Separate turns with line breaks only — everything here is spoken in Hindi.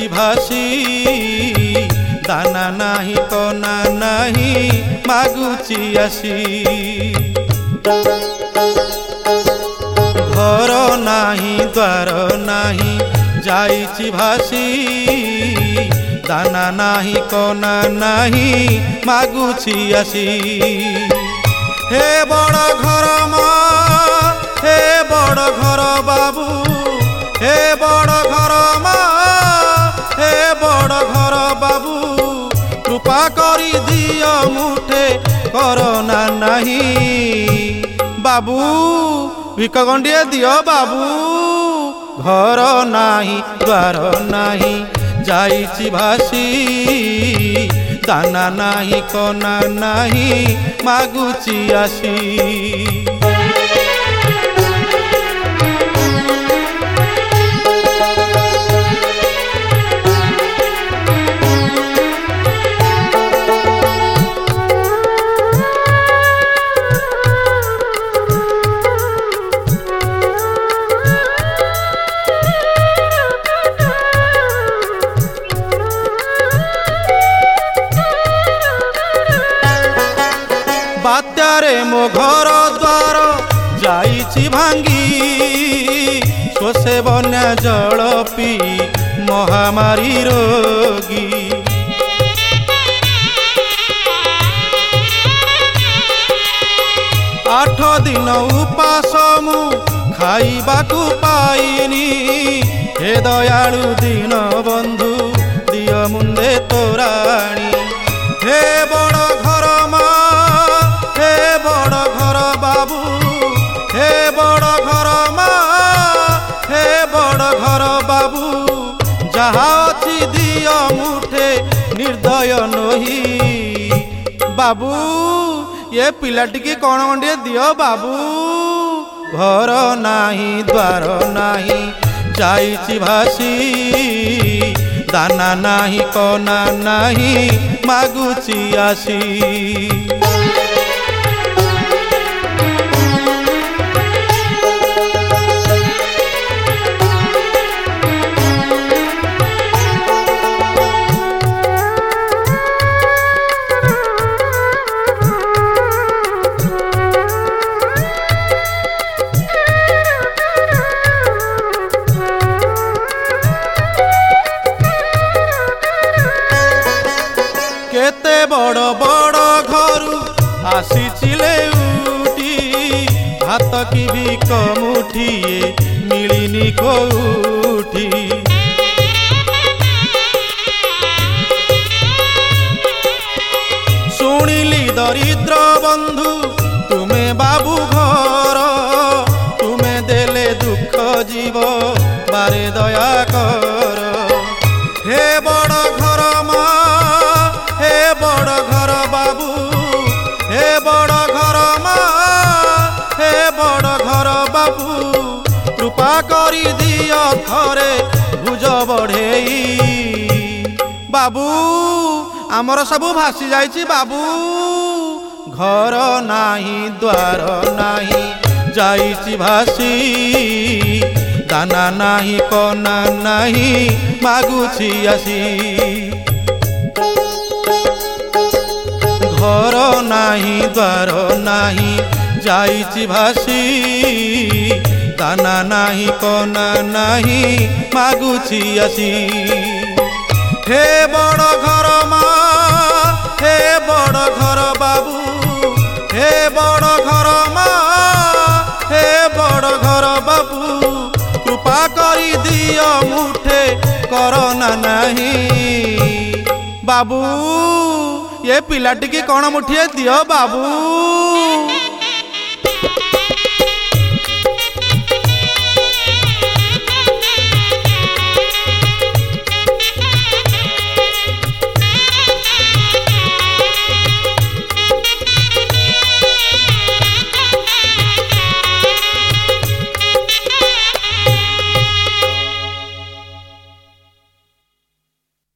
भासी दाना नाही कना नाही मागुची आसी घर नाही द्वार नाही जाइछि भासी दाना नाही कना नाही मागुची आसी हे बड़ घर माँ हे बड़ घर बाबू हे बड़ घर माँ हे बड़ घर बाबू कृपा करी दियो मुठे करोना नहीं बाबू भिक गंडिए दियो बाबू घर नाही द्वार नाही जाइछि भासी दाना नाही कना नाही मागुची आसी बात्यारे मो घर द्वार जाइछि भांगी शोषे बन्या जल पी महामारी रोगी 8 दिन उपास मु खाइबाकू पाइनी हे दयालु दीन बंधु दिय मुंदे तोराणी हे बड़ घर माँ हे बड़ घर बाबू हे बड़ घर माँ हे बड़ घर बाबू जहाँ अच्छी दिय मुठे निर्दय नही बाबू ये पिलाटी की कौन गंडिए दियो बाबू घर नाही द्वार नाही जाइछि भासी दाना नाही कना नाही मागुची आसी केते बड़ बड़ घरु आसीचिले उठी हाथ की भी कमुठिए मिलिनी कोठी शुणिली दरिद्र बंधु तुमे बाबू घर तुमे देले दुख जीव बारे दया कर हे बड़ घर माँ हे बड़ घर बाबू हे बड़ घर माँ हे बड़ घर बाबू कृपा करी दियो थरे भुज बढ़ेई बाबू आमर सबू भासी जाइछि बाबू घर नाही द्वार नाही जाइछि भासी दाना नाही कना नाही मागुची आसी घर नाही द्वार नाही जाइछि भासी दाना नाही कना नाही मागुची आसी हे बड़ घर माँ हे बड़ घर बाबू हे बड़ घर माँ हे बड़ घर बाबू कृपा करी दियो मुठे करोना नहीं बाबू ये पिलाटी की कौन मुठिए दियो बाबू।